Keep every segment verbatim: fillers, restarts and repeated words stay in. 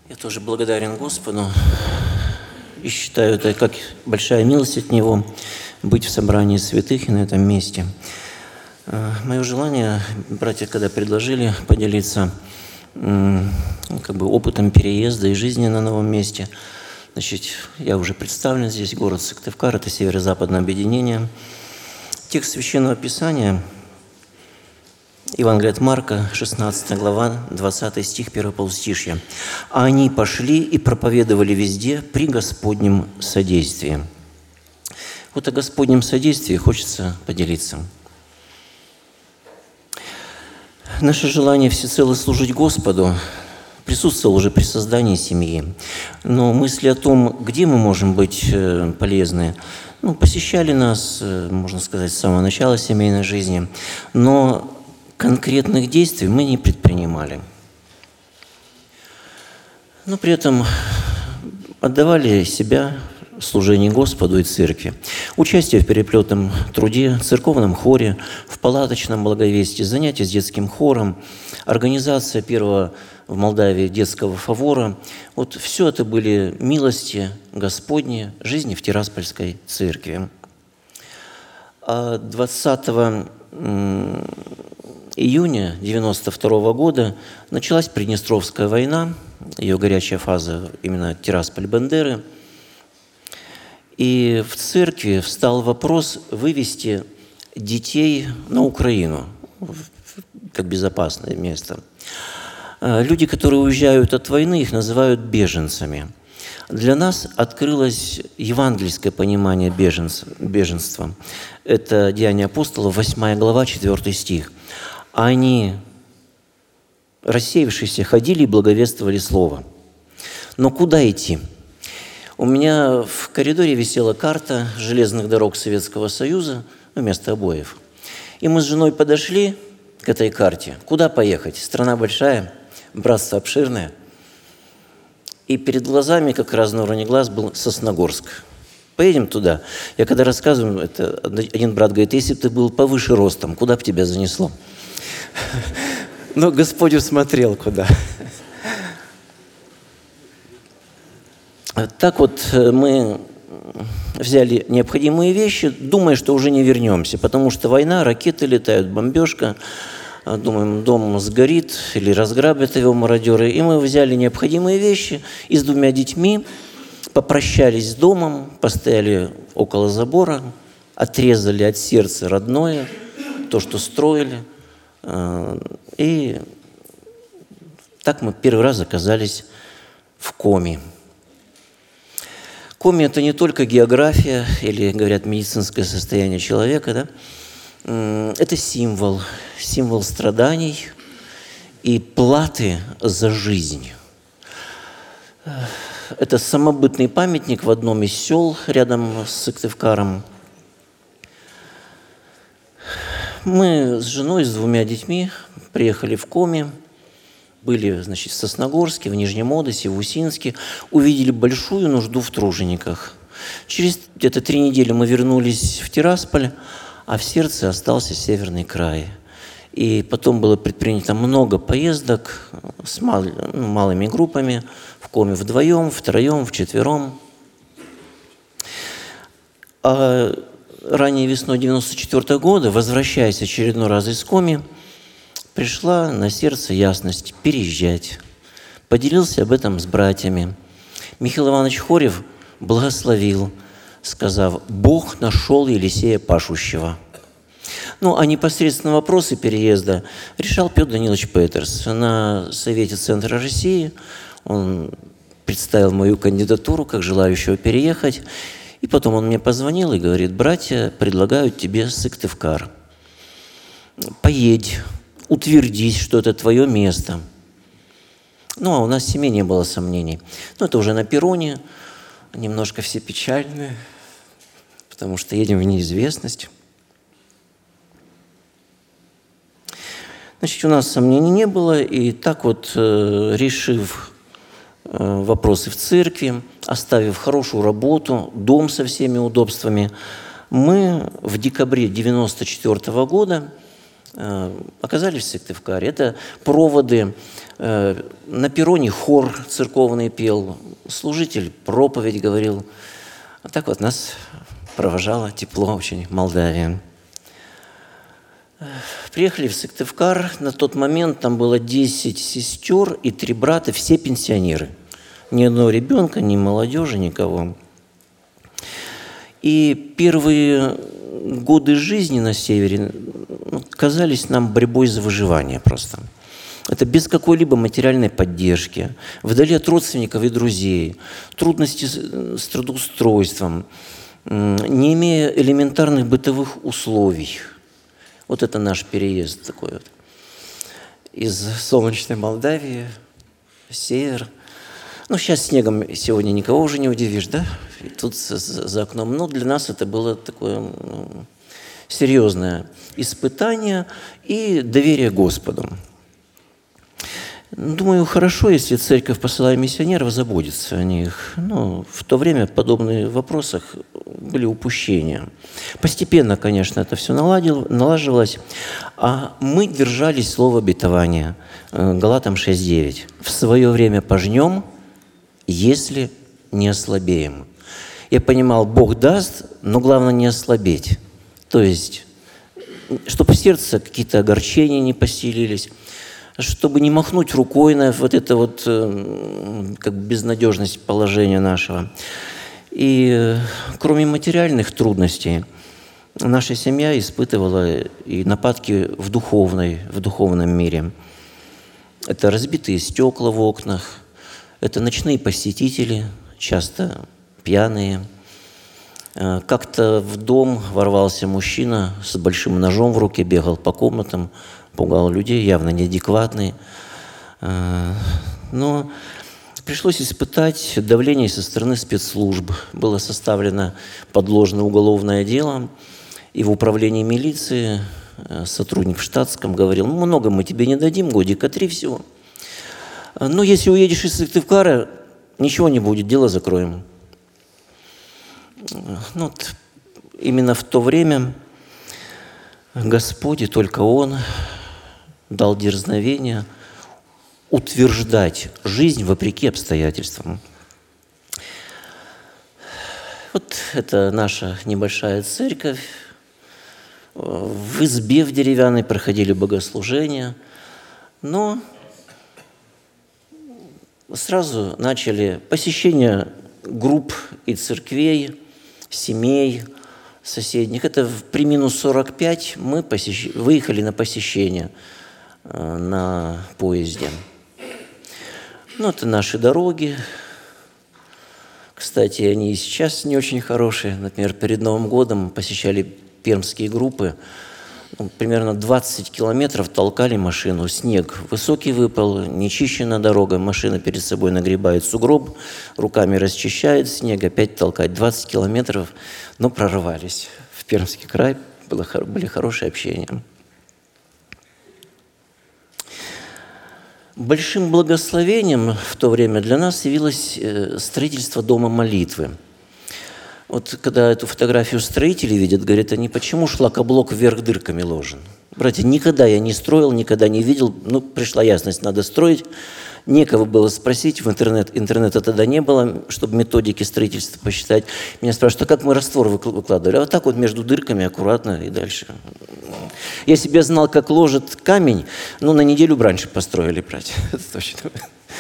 Я тоже благодарен Господу и считаю это как большая милость от Него быть в собрании святых и на этом месте. Мое желание, братья, когда предложили поделиться как бы опытом переезда и жизни на новом месте, значит, я уже представлен здесь, город Сыктывкар, это северо-западное объединение. Текст Священного Писания, Евангелие от Марка, шестнадцатая глава, двадцатый стих, первое полустишье. «А они пошли и проповедовали везде при Господнем содействии». Вот о Господнем содействии хочется поделиться. Наше желание всецело служить Господу присутствовало уже при создании семьи. Но мысли о том, где мы можем быть полезны, ну, посещали нас, можно сказать, с самого начала семейной жизни. Но конкретных действий мы не предпринимали. Но при этом отдавали себя служению Господу и Церкви. Участие в переплетном труде, церковном хоре, в палаточном благовестии, занятия с детским хором, организация первого в Молдавии детского фавора. Вот все это были милости Господни жизни в Тираспольской церкви. А двадцатого июня девяносто второго года началась Приднестровская война, ее горячая фаза именно Тирасполь-Бендеры. И в церкви встал вопрос вывести детей на Украину, как безопасное место. Люди, которые уезжают от войны, их называют беженцами. Для нас открылось евангельское понимание беженства. Это Деяния апостолов, восьмая глава, четвёртый стих. Они, рассеявшиеся, ходили и благовествовали Слово. Но куда идти? У меня в коридоре висела карта железных дорог Советского Союза, ну, вместо обоев. И мы с женой подошли к этой карте. Куда поехать? Страна большая, братство обширное. И перед глазами, как раз на уровне глаз, был Сосногорск. Поедем туда. Я когда рассказываю, это один брат говорит, если бы ты был повыше ростом, куда бы тебя занесло? Но Господь усмотрел, куда. Так вот мы взяли необходимые вещи, думая, что уже не вернемся, потому что война, ракеты летают, бомбежка. Думаем, дом сгорит или разграбят его мародеры. И мы взяли необходимые вещи и с двумя детьми попрощались с домом, постояли около забора, отрезали от сердца родное, то, что строили. И так мы первый раз оказались в Коми. Коми – это не только география или, говорят, медицинское состояние человека, да? Это символ, символ страданий и платы за жизнь. Это самобытный памятник в одном из сел рядом с Сыктывкаром. Мы с женой, с двумя детьми приехали в Коми, были, значит, в Сосногорске, в Нижнем Одессе, в Усинске, увидели большую нужду в тружениках. Через где-то три недели мы вернулись в Тирасполь, а в сердце остался северный край. И потом было предпринято много поездок с мал, ну, малыми группами, в Коми вдвоем, втроем, вчетвером. А ранней весной девяносто четвёртого года, возвращаясь очередной раз из Коми, пришла на сердце ясность переезжать. Поделился об этом с братьями. Михаил Иванович Хорев благословил, сказав, «Бог нашел Елисея пашущего». Ну, а непосредственно вопросы переезда решал Петр Данилович Петерс. На Совете Центра России он представил мою кандидатуру как желающего переехать. И потом он мне позвонил и говорит, братья предлагают тебе Сыктывкар. Поедь, утвердись, что это твое место. Ну, а у нас в семье не было сомнений. Ну, это уже на перроне, немножко все печальные, потому что едем в неизвестность. Значит, у нас сомнений не было, и так вот, э, решив э, вопросы в церкви, оставив хорошую работу, дом со всеми удобствами, мы в декабре девяносто четвёртого года оказались в Сыктывкаре. Это проводы. На перроне хор церковный пел, служитель проповедь говорил. А так вот нас провожала тепло очень Молдавия. Приехали в Сыктывкар. На тот момент там было десять сестер и три брата, все пенсионеры. Ни одного ребенка, ни молодежи, никого. И первые годы жизни на севере казались нам борьбой за выживание просто. Это без какой-либо материальной поддержки, вдали от родственников и друзей, трудности с трудоустройством, не имея элементарных бытовых условий. Вот это наш переезд такой вот. Из солнечной Молдавии в север. Ну, сейчас снегом сегодня никого уже не удивишь, да? И тут за, за окном. Но для нас это было такое ну, серьезное испытание и доверие Господу. Думаю, хорошо, если церковь, посылая миссионеров, заботится о них. Но в то время в подобных вопросах были упущения. Постепенно, конечно, это все наладил, налаживалось. А мы держались слова обетования. Галатам шесть девять. «В свое время пожнем, если не ослабеем». Я понимал, Бог даст, но главное не ослабеть. То есть, чтобы в сердце какие-то огорчения не поселились, чтобы не махнуть рукой на вот это вот как безнадежность положения нашего. И кроме материальных трудностей, наша семья испытывала и нападки в духовной, в духовном мире. Это разбитые стекла в окнах, это ночные посетители, часто пьяные. Как-то в дом ворвался мужчина с большим ножом в руке, бегал по комнатам, пугал людей, явно неадекватный. Но пришлось испытать давление со стороны спецслужб. Было составлено подложное уголовное дело, и в управлении милиции сотрудник в штатском говорил, ну, много мы тебе не дадим, годика три всего. Но если уедешь из Сыктывкара, ничего не будет, дело закроем. Ну, вот, именно в то время Господь, и только Он, дал дерзновение утверждать жизнь вопреки обстоятельствам. Вот это наша небольшая церковь. В избе в деревянной проходили богослужения, но сразу начали посещение групп и церквей, семей соседних. Это при минус сорок пять мы посещ... выехали на посещение э, на поезде. Ну, это наши дороги. Кстати, они и сейчас не очень хорошие. Например, перед Новым годом посещали пермские группы. Ну, примерно двадцать километров толкали машину. Снег высокий выпал, нечищенная дорога. Машина перед собой нагребает сугроб, руками расчищает снег, опять толкать. двадцать километров, но прорвались. В Пермский край было, были хорошие общения. Большим благословением в то время для нас явилось строительство дома молитвы. Вот когда эту фотографию строители видят, говорят, они, почему шлакоблок вверх дырками ложен? Братья, никогда я не строил, никогда не видел. Ну, пришла ясность, надо строить. Некого было спросить в интернет. Интернета тогда не было, чтобы методики строительства посчитать. Меня спрашивают, а как мы раствор выкладывали? А вот так вот между дырками аккуратно и дальше. Если бы я знал, как ложат камень, ну, на неделю бы раньше построили, братья. Это точно.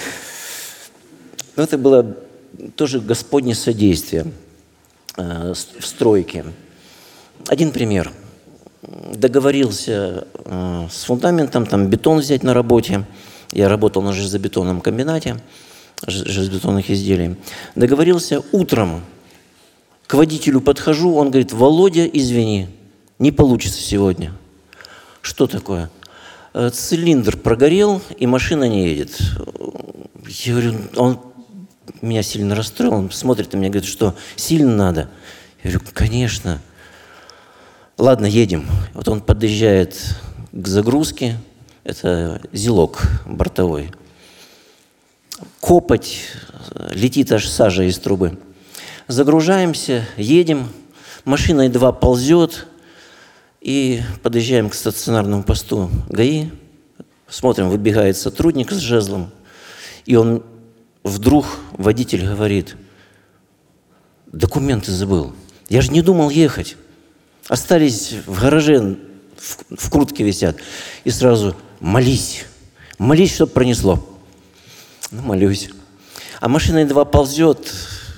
Но это было тоже Господне содействие в стройке. Один пример. Договорился э, с фундаментом, там бетон взять на работе. Я работал на железобетонном комбинате, железобетонных изделий. Договорился утром. К водителю подхожу, он говорит, Володя, извини, не получится сегодня. Что такое? Э, цилиндр прогорел, и машина не едет. Я говорю, он меня сильно расстроил, он смотрит на меня, говорит, что сильно надо. Я говорю, конечно. Ладно, едем. Вот он подъезжает к загрузке, это зилок бортовой. Копоть, летит аж сажа из трубы. Загружаемся, едем, машина едва ползет, И подъезжаем к стационарному посту ГАИ, смотрим, выбегает сотрудник с жезлом, и он вдруг, водитель говорит: документы забыл. Я же не думал ехать. Остались в гараже, в, в куртке висят. И сразу: молись, молись, чтобы пронесло. Ну, молюсь. А машина едва ползет,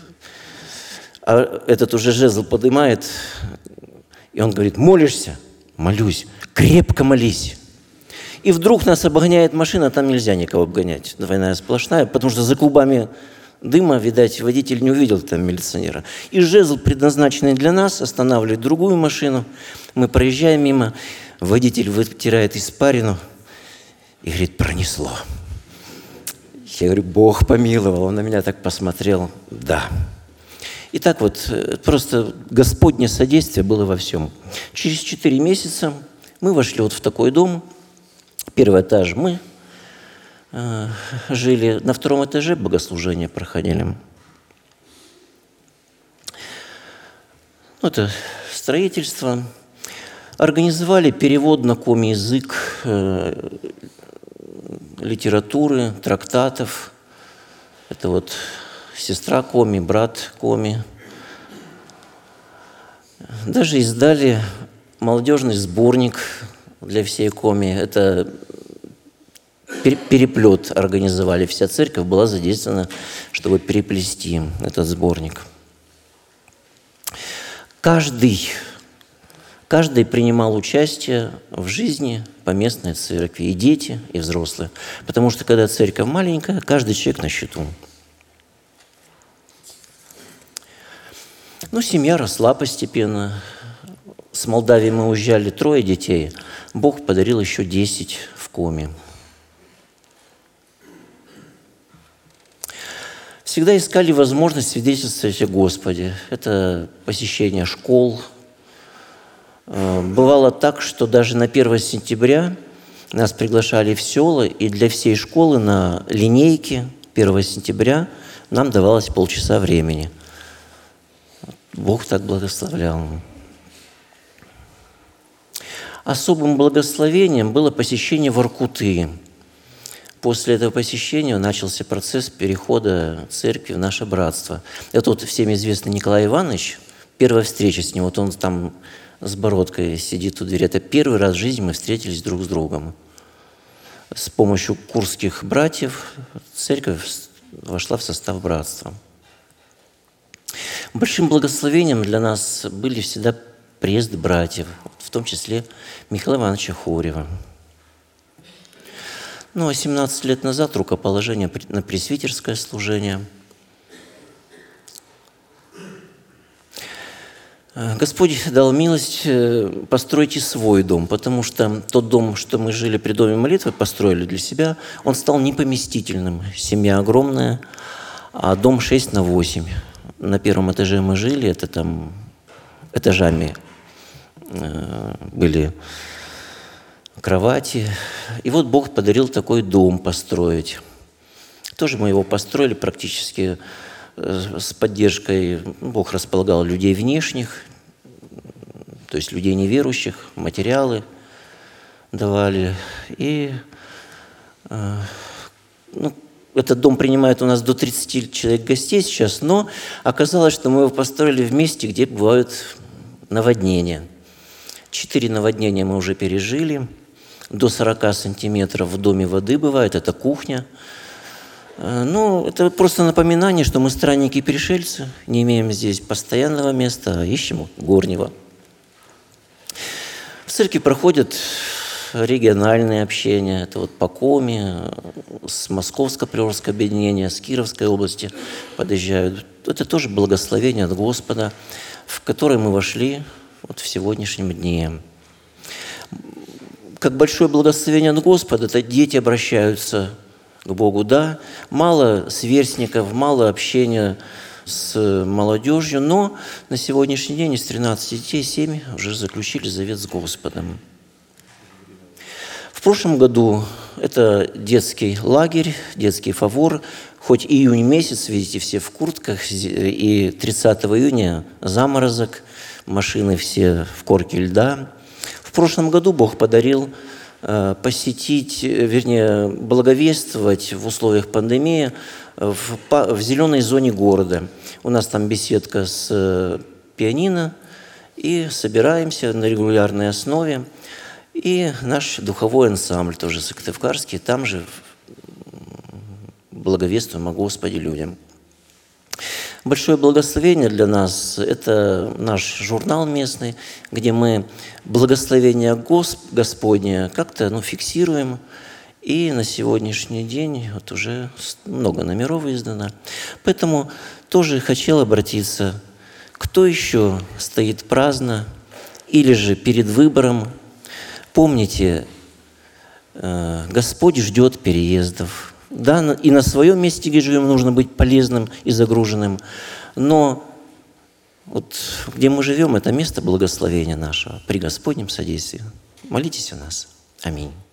а этот уже жезл поднимает, и он говорит: молишься? Молюсь. Крепко молись. И вдруг нас обгоняет машина, там нельзя никого обгонять. Двойная сплошная, потому что за клубами дыма, видать, водитель не увидел там милиционера. И жезл, предназначенный для нас, останавливает другую машину. Мы проезжаем мимо, водитель вытирает испарину и говорит: пронесло. Я говорю: Бог помиловал. Он на меня так посмотрел. Да. И так вот, просто Господне содействие было во всем. Через четыре месяца мы вошли вот в такой дом. Первый этаж мы э, жили, на втором этаже богослужения проходили. Это строительство. Организовали перевод на коми-язык э, литературы, трактатов. Это вот сестра коми, брат коми. Даже издали молодежный сборник для всей коми. Это переплет организовали. Вся церковь была задействована, чтобы переплести этот сборник. Каждый, каждый принимал участие в жизни поместной церкви. И дети, и взрослые. Потому что когда церковь маленькая, каждый человек на счету. Ну, семья росла постепенно. С Молдавии мы уезжали, трое детей. Бог подарил еще десять в коме. Всегда искали возможность свидетельствовать о Господе. Это посещение школ. Бывало так, что даже на первое сентября нас приглашали в села, и для всей школы на линейке первого сентября нам давалось полчаса времени. Бог так благословлял. Особым благословением было посещение Воркуты. После этого посещения начался процесс перехода церкви в наше братство. Это вот всем известный Николай Иванович, первая встреча с ним, вот он там с бородкой сидит у двери. Это первый раз в жизни мы встретились друг с другом. С помощью курских братьев церковь вошла в состав братства. Большим благословением для нас были всегда приезды братьев, в том числе Михаила Ивановича Хорева. Ну, а семнадцать лет назад рукоположение на пресвитерское служение. Господь дал милость построить и свой дом, потому что тот дом, что мы жили при Доме молитвы, построили для себя, он стал непоместительным. Семья огромная, а дом шесть на восемь. На первом этаже мы жили, это там этажами э, были кровати. И вот Бог подарил такой дом построить. Тоже мы его построили практически э, с поддержкой. Бог располагал людей внешних, то есть людей неверующих, материалы давали. И э, ну, этот дом принимает у нас до тридцати человек гостей сейчас, но оказалось, что мы его построили в месте, где бывают наводнения. Четыре наводнения мы уже пережили. До сорока сантиметров в доме воды бывает, это кухня. Ну, это просто напоминание, что мы странники и пришельцы, не имеем здесь постоянного места, а ищем горнего. В церкви проходят региональные общения, это вот по Коми, с Московско-Приорского объединения, с Кировской области подъезжают. Это тоже благословение от Господа, в которое мы вошли вот в сегодняшнем дне. Как большое благословение от Господа, это дети обращаются к Богу, да, мало сверстников, мало общения с молодежью, но на сегодняшний день из тринадцати детей семь уже заключили завет с Господом. В прошлом году это детский лагерь, детский фавор. Хоть июнь месяц, видите, все в куртках, и тридцатого июня заморозок, машины все в корке льда. В прошлом году Бог подарил э, посетить, вернее, благовествовать в условиях пандемии в, в зеленой зоне города. У нас там беседка с э, пианино, и собираемся на регулярной основе. И наш духовой ансамбль, тоже сыктывкарский, там же благовествуем о Господе людям. Большое благословение для нас – это наш журнал местный, где мы благословение Госп- Господне как-то ну, фиксируем. И на сегодняшний день вот уже много номеров издано. Поэтому тоже хотел обратиться, кто еще стоит праздно или же перед выбором. Помните, Господь ждет переездов. Да, и на своем месте, где живем, нужно быть полезным и загруженным. Но вот где мы живем, это место благословения нашего при Господнем содействии. Молитесь о нас. Аминь.